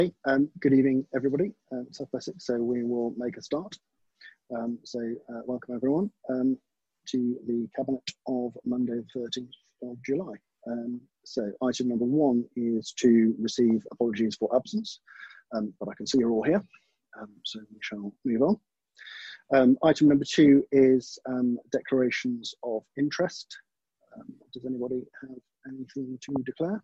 Good evening, everybody. South Essex, so we will make a start. Welcome everyone to the Cabinet of Monday, the 13th of July. Item number 1 is to receive apologies for absence, but I can see you're all here, so we shall move on. Item number 2 is declarations of interest. Does anybody have anything to declare?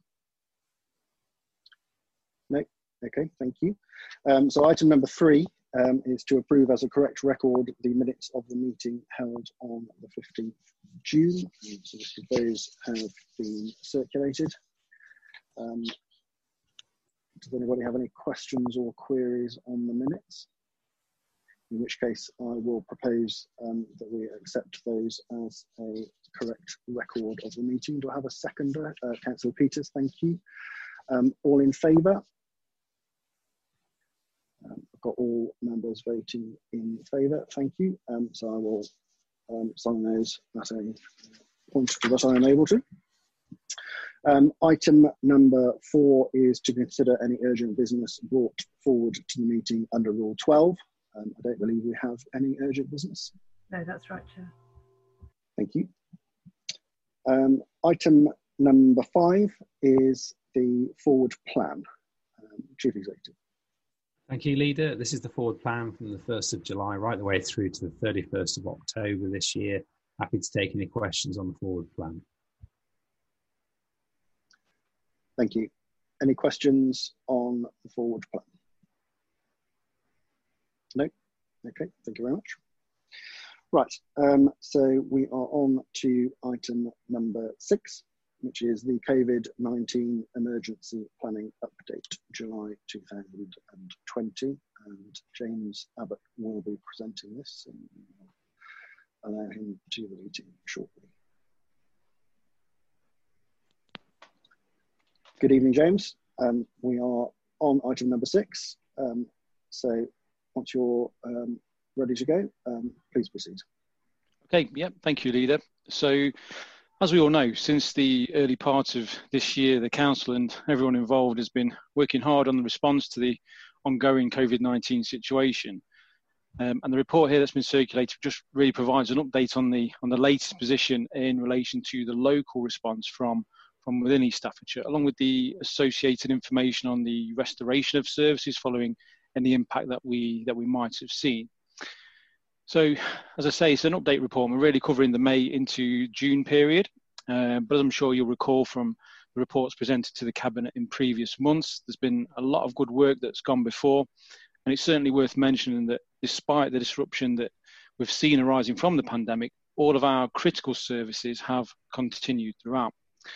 No? Okay, thank you. So item number 3 is to approve as a correct record the minutes of the meeting held on the 15th of June. So those have been circulated. Does anybody have any questions or queries on the minutes? In which case I will propose that we accept those as a correct record of the meeting. Do I have a seconder? Councillor Peters, thank you. All in favour? I've got all members voting in favour, thank you. So I will sign those at a point that I am able to. Item number 4 is to consider any urgent business brought forward to the meeting under Rule 12. I don't believe we have any urgent business. No, that's right, Chair. Thank you. Item number 5 is the forward plan. Chief Executive. Thank you, Leader. This is the forward plan from the 1st of July right the way through to the 31st of October this year. Happy to take any questions on the forward plan. Thank you. Any questions on the forward plan? No? Okay, thank you very much. Right, so we are on to item number 6, which is the COVID-19 Emergency Planning Update, July 2020. And James Abbott will be presenting this, and I'll allow him to the meeting shortly. Good evening, James. We are on item number 6. So once you're ready to go, please proceed. Okay, yeah, thank you, Leader. So, as we all know, since the early part of this year, the Council and everyone involved has been working hard on the response to the ongoing COVID-19 situation. And the report here that's been circulated just really provides an update on the latest position in relation to the local response from within East Staffordshire, along with the associated information on the restoration of services following any impact that we might have seen. So, as I say, it's an update report. We're really covering the May into June period. But as I'm sure you'll recall from the reports presented to the Cabinet in previous months, there's been a lot of good work that's gone before. And it's certainly worth mentioning that despite the disruption that we've seen arising from the pandemic, all of our critical services have continued throughout.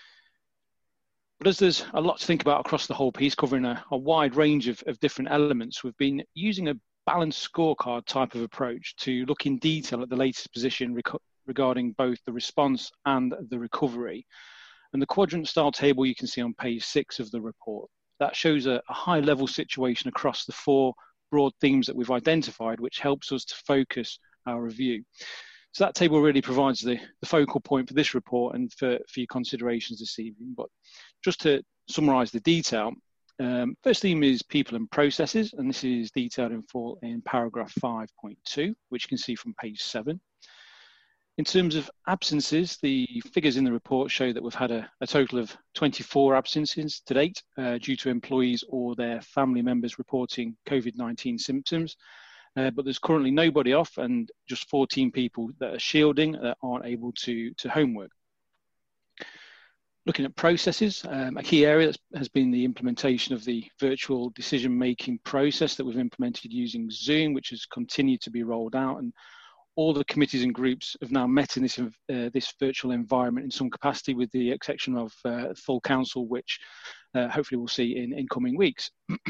But as there's a lot to think about across the whole piece, covering a wide range of different elements, we've been using a balanced scorecard type of approach to look in detail at the latest position regarding both the response and the recovery. And the quadrant style table you can see on page 6 of the report, that shows a high level situation across the 4 broad themes that we've identified, which helps us to focus our review. So that table really provides the focal point for this report and for your considerations this evening. But just to summarise the detail, first theme is people and processes, and this is detailed in full in paragraph 5.2, which you can see from page 7. In terms of absences, the figures in the report show that we've had a total of 24 absences to date due to employees or their family members reporting COVID-19 symptoms. But there's currently nobody off and just 14 people that are shielding that aren't able to homework. Looking at processes, a key area has been the implementation of the virtual decision-making process that we've implemented using Zoom, which has continued to be rolled out, and all the committees and groups have now met in this virtual environment in some capacity, with the exception of full council, which hopefully we'll see in coming weeks.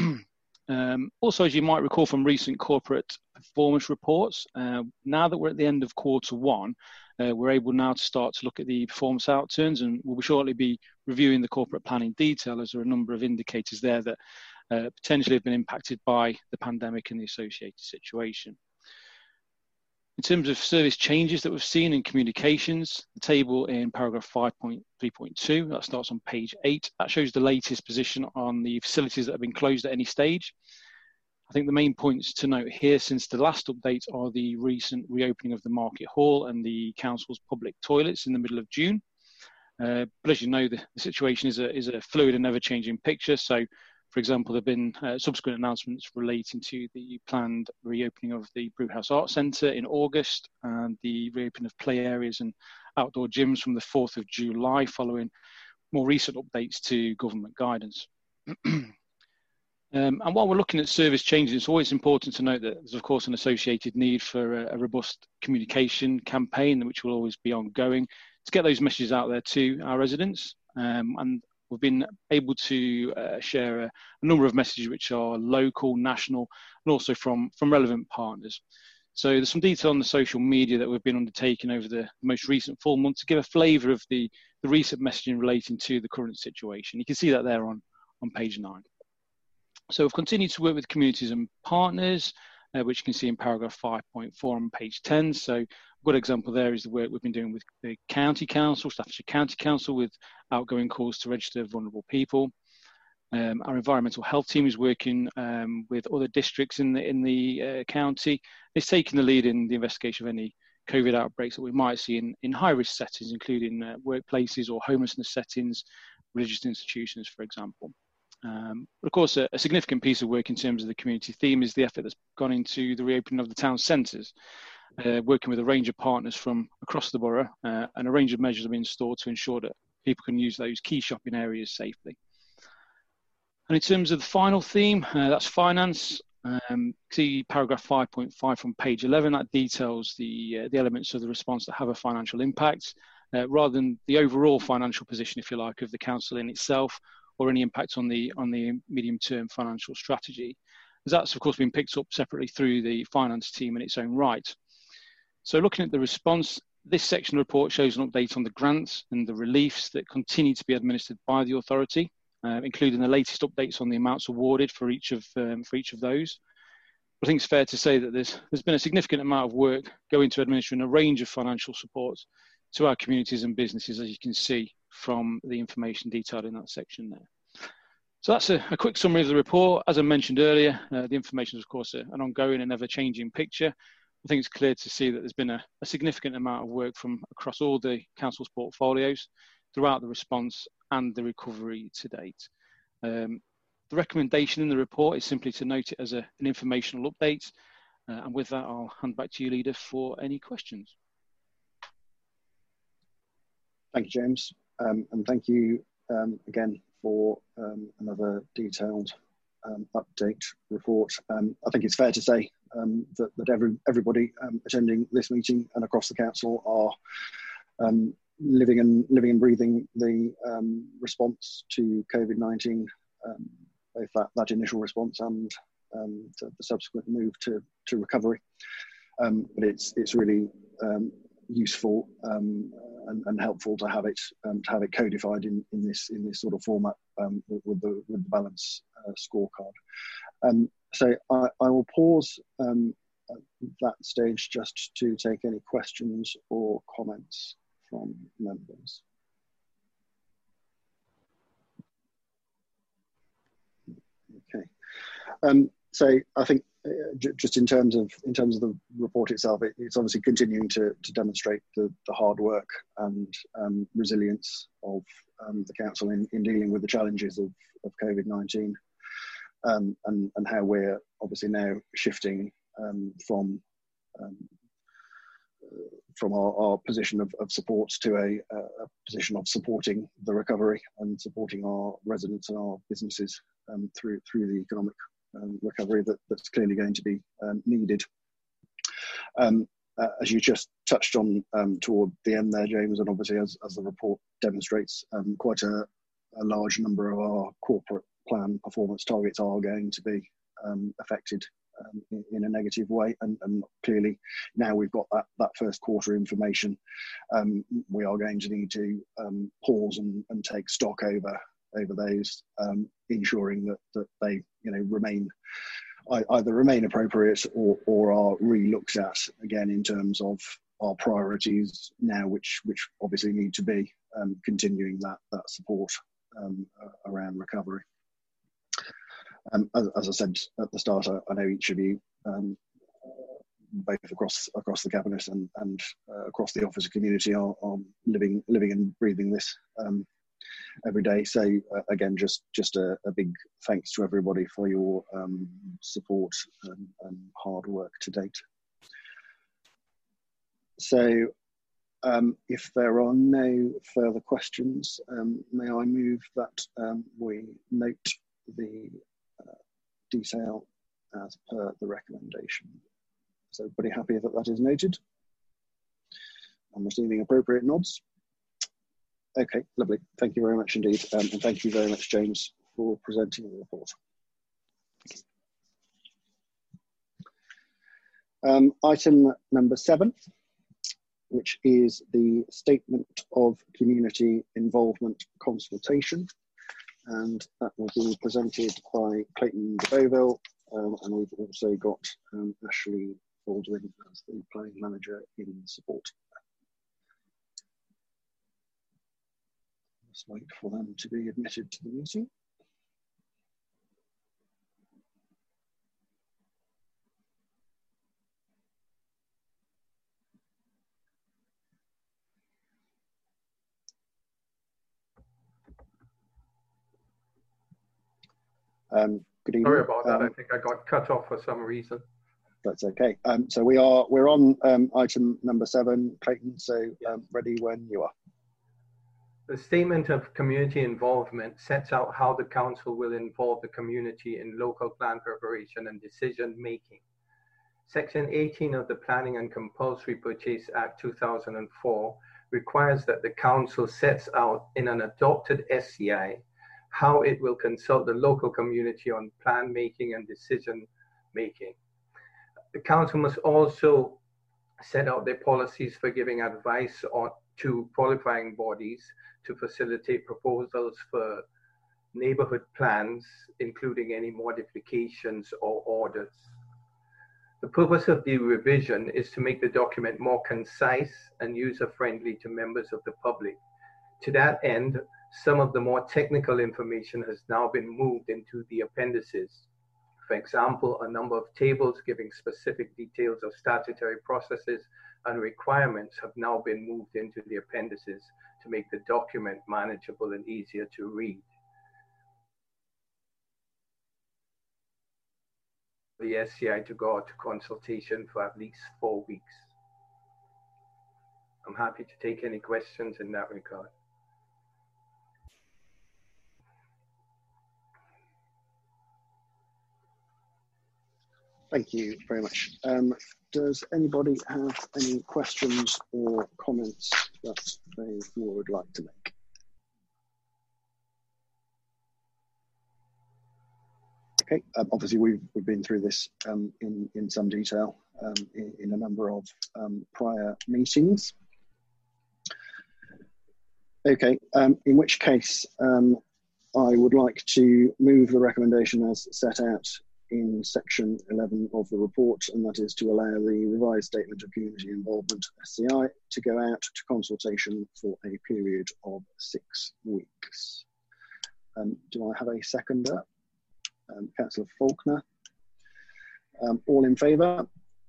Also, as you might recall from recent corporate performance reports, now that we're at the end of Q1, we're able now to start to look at the performance outturns, and we'll shortly be reviewing the corporate plan in detail, as there are a number of indicators there that potentially have been impacted by the pandemic and the associated situation. In terms of service changes that we've seen in communications, the table in paragraph 5.3.2, that starts on page 8, that shows the latest position on the facilities that have been closed at any stage. I think the main points to note here since the last update are the recent reopening of the Market Hall and the council's public toilets in the middle of June. But as you know, the situation is a fluid and ever-changing picture. So, for example, there have been subsequent announcements relating to the planned reopening of the Brewhouse Arts Centre in August and the reopening of play areas and outdoor gyms from the 4th of July following more recent updates to government guidance. And while we're looking at service changes, it's always important to note that there's, of course, an associated need for a robust communication campaign, which will always be ongoing, to get those messages out there to our residents. And we've been able to share a number of messages which are local, national, and also from relevant partners. So there's some detail on the social media that we've been undertaking over the most recent full month to give a flavour of the recent messaging relating to the current situation. You can see that there on page 9. So we've continued to work with communities and partners, which you can see in paragraph 5.4 on page 10. So a good example there is the work we've been doing with the County Council, Staffordshire County Council, with outgoing calls to register vulnerable people. Our environmental health team is working with other districts in the county. It's taking the lead in the investigation of any COVID outbreaks that we might see in high-risk settings, including workplaces or homelessness settings, religious institutions, for example. But of course, a significant piece of work in terms of the community theme is the effort that's gone into the reopening of the town centres, working with a range of partners from across the borough, and a range of measures have been installed to ensure that people can use those key shopping areas safely. And in terms of the final theme, that's finance. See paragraph 5.5 from page 11, that details the elements of the response that have a financial impact, rather than the overall financial position, if you like, of the council in itself, or any impact on the medium-term financial strategy. As that's, of course, been picked up separately through the finance team in its own right. So looking at the response, this section of the report shows an update on the grants and the reliefs that continue to be administered by the authority, including the latest updates on the amounts awarded for each of those. I think it's fair to say that there's been a significant amount of work going to administering a range of financial support to our communities and businesses, as you can see from the information detailed in that section there. So that's a quick summary of the report. As I mentioned earlier, the information is, of course, an ongoing and ever-changing picture. I think it's clear to see that there's been a significant amount of work from across all the council's portfolios throughout the response and the recovery to date. The recommendation in the report is simply to note it as an informational update. And with that, I'll hand back to you, Leader, for any questions. Thank you, James. And thank you again for another detailed update report. I think it's fair to say that everybody attending this meeting and across the council are living and breathing the response to COVID-19, both that initial response and the subsequent move to recovery. But it's really useful and helpful to have it codified in this sort of format with the balance scorecard. So I will pause at that stage just to take any questions or comments from members. Okay. So I think just in terms of the report itself, it's obviously continuing to demonstrate the hard work and resilience of the council in dealing with the challenges of COVID-19, and how we're obviously now shifting from our position of support to a position of supporting the recovery and supporting our residents and our businesses through the economic recovery that's clearly going to be needed. As you just touched on toward the end there, James, and obviously as the report demonstrates, quite a large number of our corporate plan performance targets are going to be affected in a negative way, and clearly now we've got that first quarter information, we are going to need to pause and take stock over those, ensuring that they remain either remain appropriate or are re-looked at again in terms of our priorities now, which obviously need to be continuing that support around recovery. As I said at the start, I know each of you, both across the cabinet and across the officer community, are living and breathing this every day. So again, just a big thanks to everybody for your support and hard work to date. So if there are no further questions, may I move that we note the detail as per the recommendation. Is everybody happy that is noted? I'm receiving appropriate nods. Okay, lovely. Thank you very much indeed. And thank you very much, James, for presenting the report. Item number 7, which is the Statement of Community Involvement Consultation. And that will be presented by Clayton de Beauville, and we've also got Ashley Baldwin as the planning manager in support. Let's wait for them to be admitted to the meeting. Good evening. Sorry about that. I think I got cut off for some reason. That's okay. So we're on item number 7, Clayton. So ready when you are. The Statement of Community Involvement sets out how the council will involve the community in local plan preparation and decision making. Section 18 of the Planning and Compulsory Purchase Act 2004 requires that the council sets out in an adopted SCI how it will consult the local community on plan making and decision making. The council must also set out their policies for giving advice to qualifying bodies to facilitate proposals for neighborhood plans, including any modifications or orders. The purpose of the revision is to make the document more concise and user-friendly to members of the public. To that end, some of the more technical information has now been moved into the appendices. For example, a number of tables giving specific details of statutory processes and requirements have now been moved into the appendices to make the document manageable and easier to read. The SCI to go out to consultation for at least 4 weeks. I'm happy to take any questions in that regard. Thank you very much. Does anybody have any questions or comments that they would like to make? Okay, obviously we've been through this in some detail in a number of prior meetings. Okay, in which case I would like to move the recommendation as set out in section 11 of the report, and that is to allow the revised Statement of Community Involvement SCI to go out to consultation for a period of 6 weeks. Do I have a seconder? Councillor Faulkner. All in favour?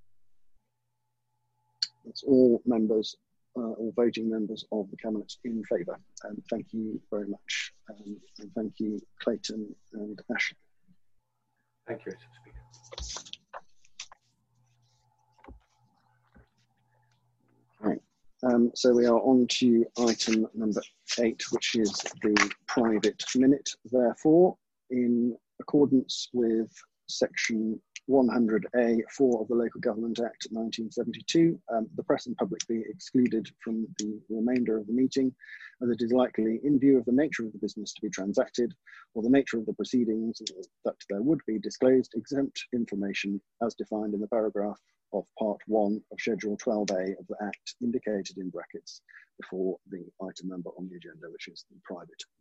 That's all members, all voting members of the Cabinet in favour. Thank you very much. And thank you, Clayton and Ashley. Thank you, Mr. Speaker. Right. So we are on to item number 8, which is the private minute. Therefore, in accordance with section 100A(4) of the Local Government Act 1972, the press and public be excluded from the remainder of the meeting, as it is likely, in view of the nature of the business to be transacted, or the nature of the proceedings, that there would be disclosed exempt information as defined in the paragraph of Part 1 of Schedule 12A of the Act, indicated in brackets before the item number on the agenda, which is the private